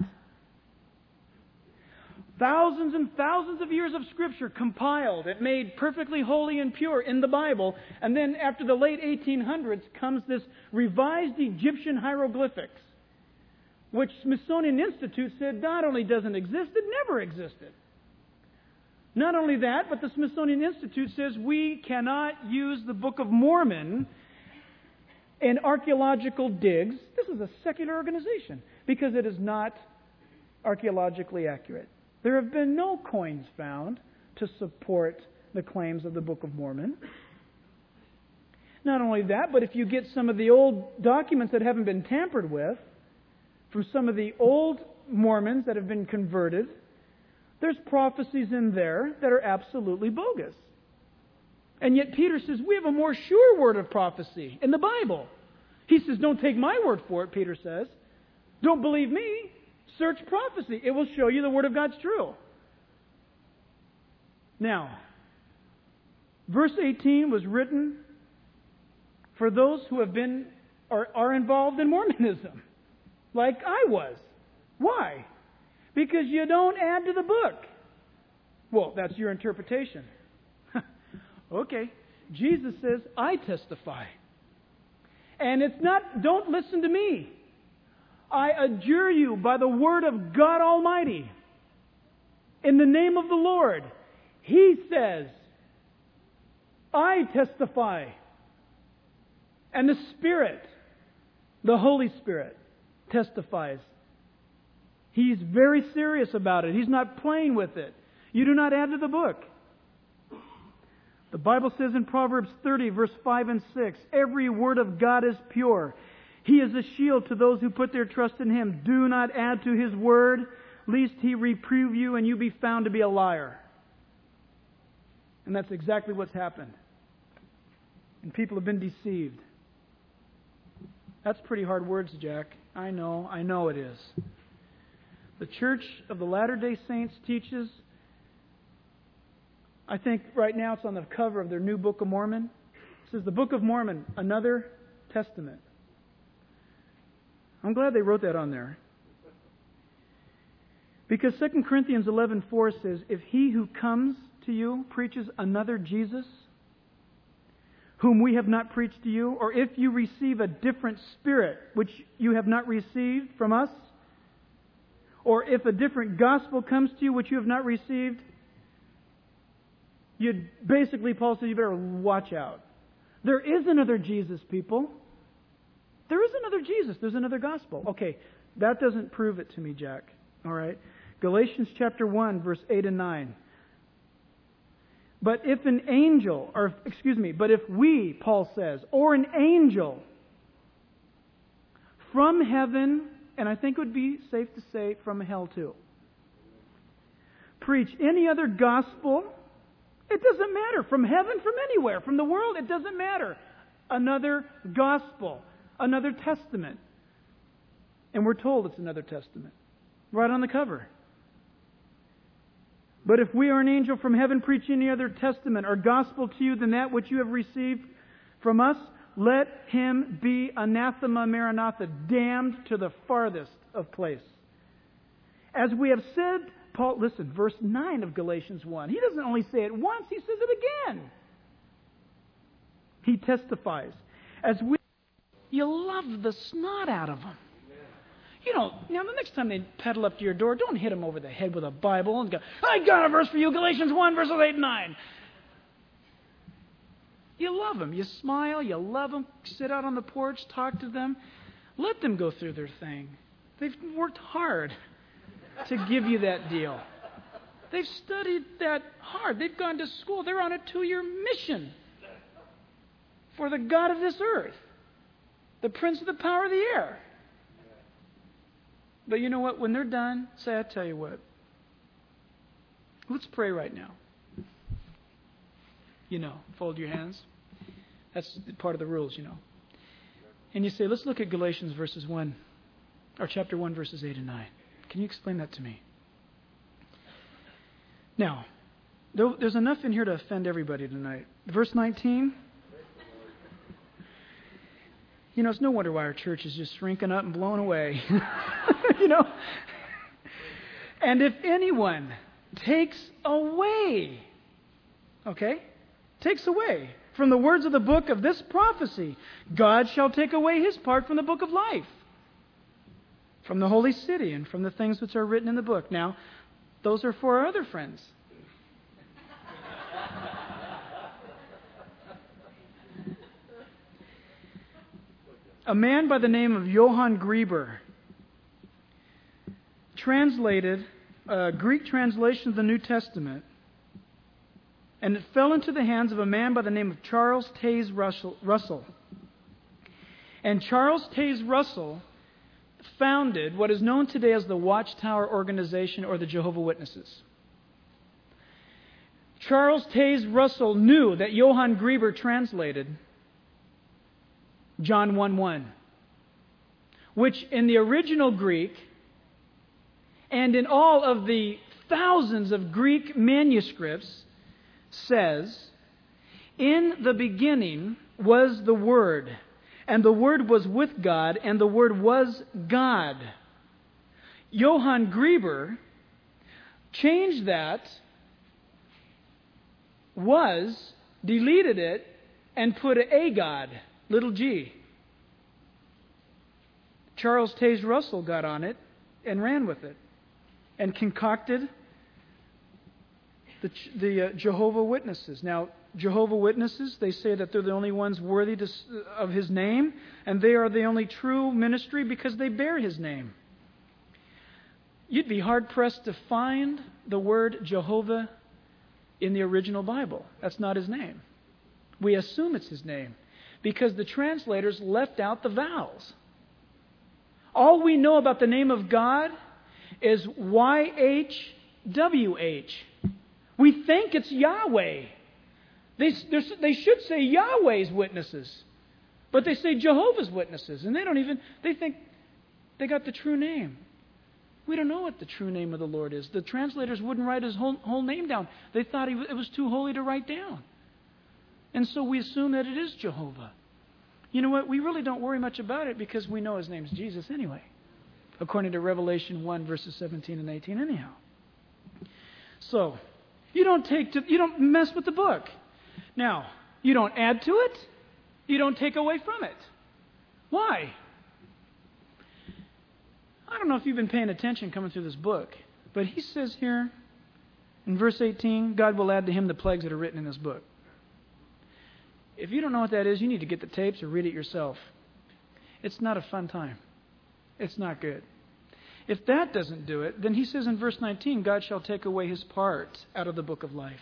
Thousands and thousands of years of Scripture compiled. It made perfectly holy and pure in the Bible. And then after the late eighteen hundreds comes this revised Egyptian hieroglyphics, which Smithsonian Institute said not only doesn't exist, it never existed. Not only that, but the Smithsonian Institute says we cannot use the Book of Mormon in archaeological digs. This is a secular organization because it is not archaeologically accurate. There have been no coins found to support the claims of the Book of Mormon. Not only that, but if you get some of the old documents that haven't been tampered with, from some of the old Mormons that have been converted, there's prophecies in there that are absolutely bogus. And yet Peter says, we have a more sure word of prophecy in the Bible. He says, don't take my word for it, Peter says. Don't believe me. Search prophecy. It will show you the Word of God's true. Now, verse eighteen was written for those who have been or are involved in Mormonism, like I was. Why? Because you don't add to the book. Well, that's your interpretation. Okay. Jesus says, I testify. And it's not, don't listen to me. I adjure you by the word of God Almighty, in the name of the Lord. He says, I testify. And the Spirit, the Holy Spirit, testifies. He's very serious about it. He's not playing with it. You do not add to the book. The Bible says in Proverbs thirty, verse five and six, every word of God is pure. He is a shield to those who put their trust in Him. Do not add to His word, lest He reprove you and you be found to be a liar. And that's exactly what's happened. And people have been deceived. That's pretty hard words, Jack. I know, I know it is. The Church of the Latter-day Saints teaches, I think right now it's on the cover of their new Book of Mormon. It says, the Book of Mormon, another testament. I'm glad they wrote that on there. Because Second Corinthians eleven four says, if he who comes to you preaches another Jesus, whom we have not preached to you, or if you receive a different spirit, which you have not received from us, or if a different gospel comes to you, which you have not received, you basically, Paul said, you better watch out. There is another Jesus, people. There is another Jesus. There's another gospel. Okay, that doesn't prove it to me, Jack. All right? Galatians chapter one, verse eight and nine. But if an angel, or excuse me, but if we, Paul says, or an angel from heaven, and I think it would be safe to say from hell too, preach any other gospel, it doesn't matter. From heaven, from anywhere, from the world, it doesn't matter. Another gospel. Another testament. And we're told it's another testament. Right on the cover. But if we are an angel from heaven preach any other testament or gospel to you than that which you have received from us, let him be anathema maranatha, damned to the farthest of place. As we have said, Paul, listen, verse nine of Galatians one. He doesn't only say it once, he says it again. He testifies. As we You love the snot out of them. You don't, now the next time they pedal up to your door, don't hit them over the head with a Bible and go, I got a verse for you, Galatians one, verses eight and nine. You love them. You smile. You love them. Sit out on the porch. Talk to them. Let them go through their thing. They've worked hard to give you that deal. They've studied that hard. They've gone to school. They're on a two-year mission for the God of this earth, the prince of the power of the air. But you know what? When they're done, say, I tell you what. Let's pray right now. You know, fold your hands. That's part of the rules, you know. And you say, let's look at Galatians verses one, or chapter one, verses eight and nine. Can you explain that to me? Now, there's enough in here to offend everybody tonight. Verse nineteen. You know, it's no wonder why our church is just shrinking up and blown away. You know? And if anyone takes away, okay? Takes away from the words of the book of this prophecy, God shall take away his part from the book of life, from the holy city, and from the things which are written in the book. Now, those are for our other friends. A man by the name of Johann Grieber translated a Greek translation of the New Testament, and it fell into the hands of a man by the name of Charles Taze Russell. And Charles Taze Russell founded what is known today as the Watchtower Organization, or the Jehovah's Witnesses. Charles Taze Russell knew that Johann Grieber translated John one one, which in the original Greek and in all of the thousands of Greek manuscripts says, in the beginning was the Word, and the Word was with God, and the Word was God. Johann Grieber changed that, was, deleted it, and put a God, little g. Charles Taze Russell got on it and ran with it and concocted the, the uh, Jehovah's Witnesses. Now, Jehovah's Witnesses, they say that they're the only ones worthy to, of His name, and they are the only true ministry because they bear His name. You'd be hard-pressed to find the word Jehovah in the original Bible. That's not His name. We assume it's His name because the translators left out the vowels. All we know about the name of God is Y H W H. We think it's Yahweh. They, they should say Yahweh's Witnesses, but they say Jehovah's Witnesses, and they don't even, they think they got the true name. We don't know what the true name of the Lord is. The translators wouldn't write His whole, whole name down. They thought he, it was too holy to write down. And so we assume that it is Jehovah. You know what? We really don't worry much about it because we know His name's Jesus anyway, according to Revelation one, verses seventeen and eighteen anyhow. So, you don't take to, you don't mess with the book. Now, you don't add to it. You don't take away from it. Why? I don't know if you've been paying attention coming through this book, but he says here in verse eighteen, God will add to him the plagues that are written in this book. If you don't know what that is, you need to get the tapes or read it yourself. It's not a fun time. It's not good. If that doesn't do it, then he says in verse nineteen, God shall take away his part out of the book of life.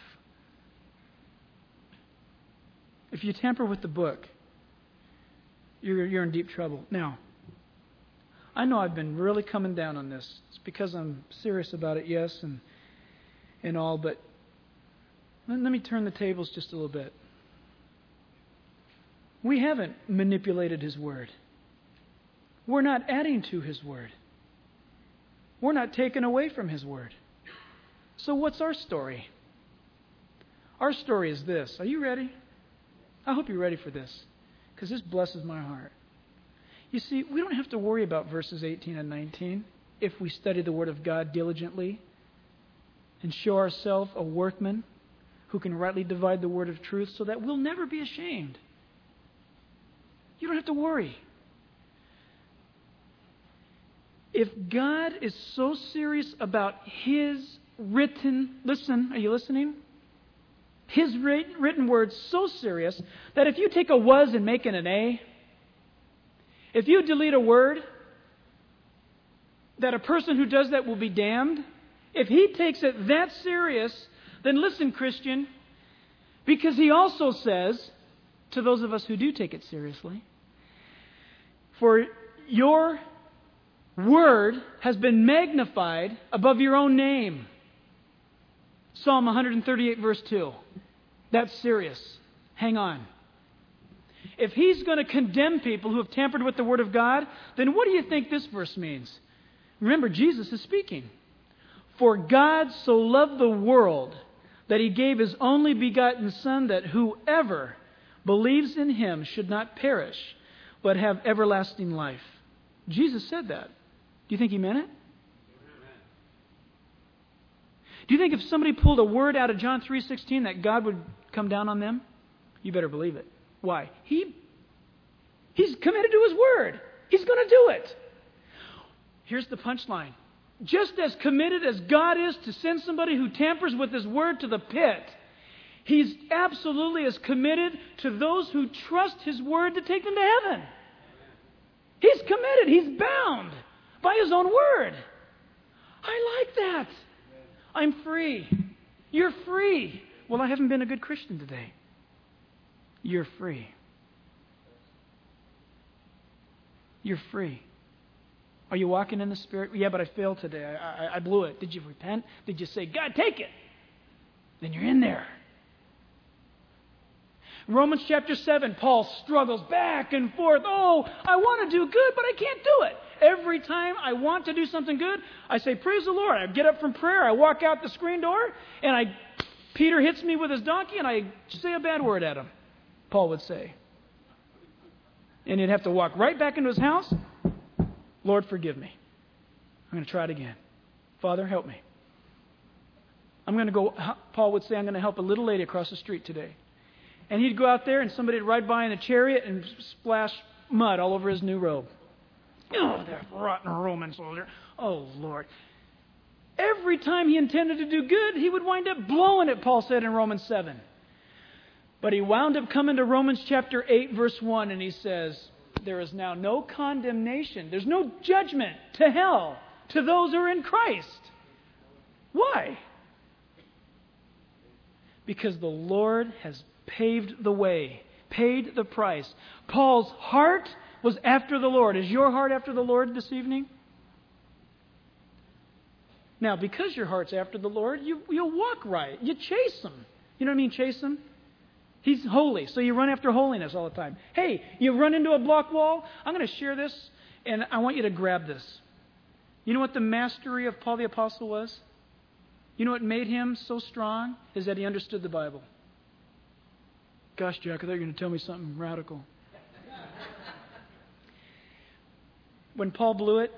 If you tamper with the book, you're, you're in deep trouble. Now, I know I've been really coming down on this. It's because I'm serious about it, yes, and and all, but let, let me turn the tables just a little bit. We haven't manipulated His Word. We're not adding to His Word. We're not taking away from His Word. So what's our story? Our story is this. Are you ready? I hope you're ready for this, because this blesses my heart. You see, we don't have to worry about verses eighteen and nineteen if we study the Word of God diligently and show ourselves a workman who can rightly divide the word of truth so that we'll never be ashamed. You don't have to worry. If God is so serious about His written, listen, are you listening? His written word so serious that if you take a was and make it an a, if you delete a word, that a person who does that will be damned. If He takes it that serious, then listen, Christian, because He also says to those of us who do take it seriously, for your word has been magnified above your own name. Psalm one thirty-eight, verse two. That's serious. Hang on. If He's going to condemn people who have tampered with the Word of God, then what do you think this verse means? Remember, Jesus is speaking. For God so loved the world that He gave His only begotten Son, that whoever believes in Him should not perish, but have everlasting life. Jesus said that. Do you think He meant it? Do you think if somebody pulled a word out of John three sixteen that God would come down on them? You better believe it. Why? He, he's committed to His word. He's going to do it. Here's the punchline. Just as committed as God is to send somebody who tampers with His word to the pit, He's absolutely as committed to those who trust His word to take them to heaven. He's committed. He's bound by His own word. I like that. I'm free. You're free. Well, I haven't been a good Christian today. You're free. You're free. Are you walking in the Spirit? Yeah, but I failed today. I, I, I blew it. Did you repent? Did you say, God, take it? Then you're in there. Romans chapter seven, Paul struggles back and forth. Oh, I want to do good, but I can't do it. Every time I want to do something good, I say, praise the Lord. I get up from prayer, I walk out the screen door, and I, Peter hits me with his donkey, and I say a bad word at him, Paul would say. And he'd have to walk right back into his house. Lord, forgive me. I'm going to try it again. Father, help me. I'm going to go, Paul would say, I'm going to help a little lady across the street today. And he'd go out there and somebody would ride by in a chariot and splash mud all over his new robe. Oh, that rotten Roman soldier. Oh, Lord. Every time he intended to do good, he would wind up blowing it, Paul said in Romans seven. But he wound up coming to Romans chapter eight, verse one, and he says, there is now no condemnation. There's no judgment to hell to those who are in Christ. Why? Because the Lord has paved the way, paid the price. Paul's heart was after the Lord. Is your heart after the Lord this evening? Now, because your heart's after the Lord, you, you'll walk right. You chase Him. You know what I mean, chase Him? He's holy, so you run after holiness all the time. Hey, you run into a block wall. I'm going to share this, and I want you to grab this. You know what the mastery of Paul the Apostle was? You know what made him so strong? Is that he understood the Bible. Gosh, Jack, I thought you were going to tell me something radical. When Paul blew it,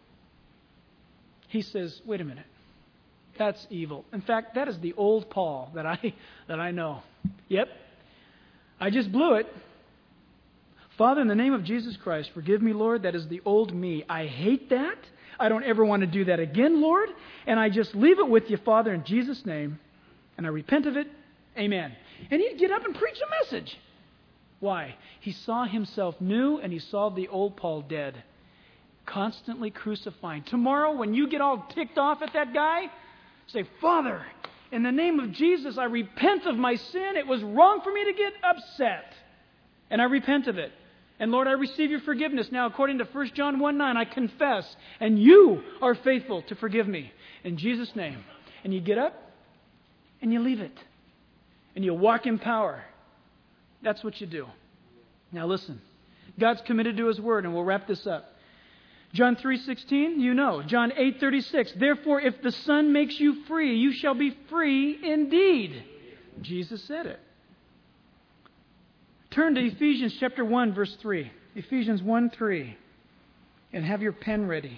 he says, wait a minute. That's evil. In fact, that is the old Paul that I that I know. Yep. I just blew it. Father, in the name of Jesus Christ, forgive me, Lord. That is the old me. I hate that. I don't ever want to do that again, Lord. And I just leave it with you, Father, in Jesus' name. And I repent of it. Amen. And he'd get up and preach a message. Why? He saw himself new and he saw the old Paul dead. Constantly crucifying. Tomorrow, when you get all ticked off at that guy, say, Father, in the name of Jesus, I repent of my sin. It was wrong for me to get upset. And I repent of it. And Lord, I receive your forgiveness. Now, according to First John one nine, I confess. And you are faithful to forgive me. In Jesus' name. And you get up and you leave it. And you walk in power. That's what you do. Now listen. God's committed to His word, and we'll wrap this up. John three sixteen, you know. John eight thirty-six, therefore if the Son makes you free, you shall be free indeed. Jesus said it. Turn to Ephesians chapter one, verse three. Ephesians one three. And have your pen ready.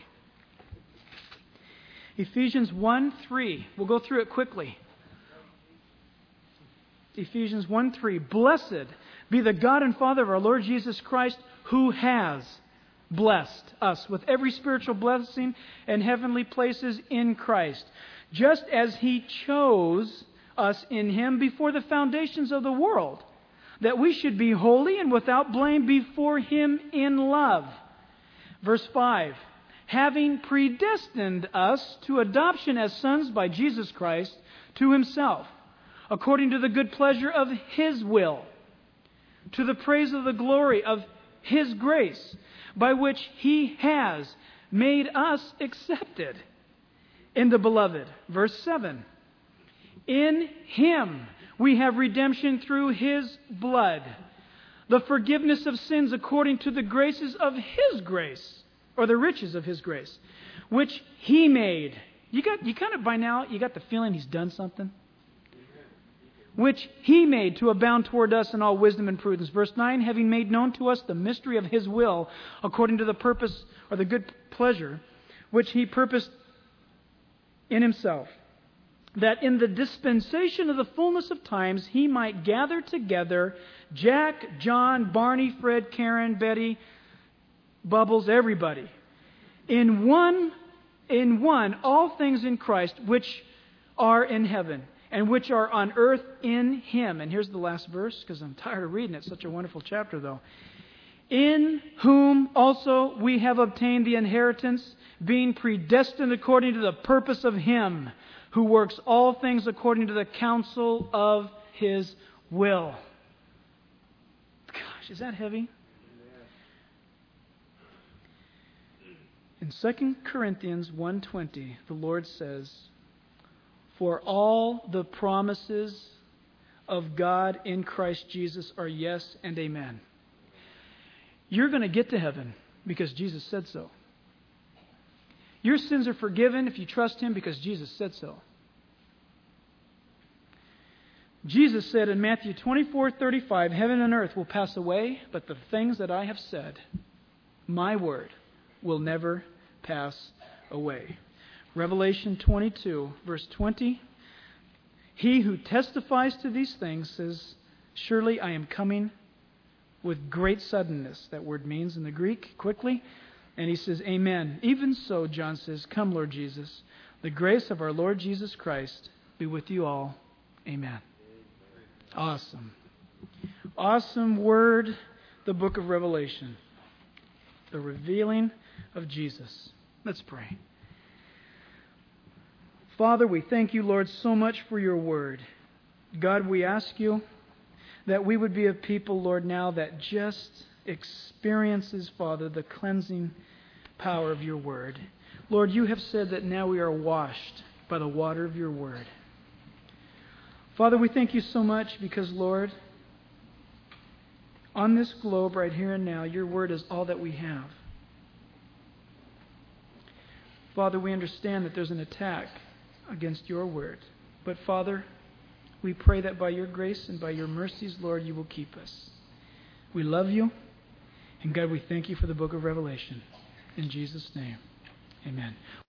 Ephesians one three. We'll go through it quickly. Ephesians one three. Blessed be the God and Father of our Lord Jesus Christ, who has blessed us with every spiritual blessing and heavenly places in Christ, just as He chose us in Him before the foundations of the world, that we should be holy and without blame before Him in love. Verse five, having predestined us to adoption as sons by Jesus Christ to Himself, according to the good pleasure of His will, to the praise of the glory of His grace, by which He has made us accepted in the Beloved. Verse seven, in Him we have redemption through His blood, the forgiveness of sins according to the graces of His grace, or the riches of His grace, which He made. You got, you kind of by now, you got the feeling He's done something? Which He made to abound toward us in all wisdom and prudence. Verse nine, having made known to us the mystery of His will, according to the purpose or the good pleasure, which He purposed in Himself, that in the dispensation of the fullness of times He might gather together Jack, John, Barney, Fred, Karen, Betty, Bubbles, everybody, in one, in one, all things in Christ, which are in heaven and which are on earth in Him. And here's the last verse, because I'm tired of reading it. It's such a wonderful chapter, though. In whom also we have obtained the inheritance, being predestined according to the purpose of Him who works all things according to the counsel of His will. Gosh, is that heavy? In Second Corinthians one twenty, the Lord says, for all the promises of God in Christ Jesus are yes and amen. You're going to get to heaven because Jesus said so. Your sins are forgiven if you trust Him because Jesus said so. Jesus said in Matthew twenty-four thirty-five, heaven and earth will pass away, but the things that I have said, my word, will never pass away. Revelation twenty-two, verse twenty, He who testifies to these things says, surely I am coming with great suddenness. That word means in the Greek, quickly. And He says, amen. Even so, John says, come, Lord Jesus. The grace of our Lord Jesus Christ be with you all. Amen. Awesome. Awesome word, the book of Revelation. The revealing of Jesus. Let's pray. Father, we thank you, Lord, so much for your word. God, we ask you that we would be a people, Lord, now that just experiences, Father, the cleansing power of your word. Lord, you have said that now we are washed by the water of your word. Father, we thank you so much because, Lord, on this globe right here and now, your word is all that we have. Father, we understand that there's an attack against your word. But, Father, we pray that by your grace and by your mercies, Lord, you will keep us. We love you. And God, we thank you for the book of Revelation. In Jesus' name, amen.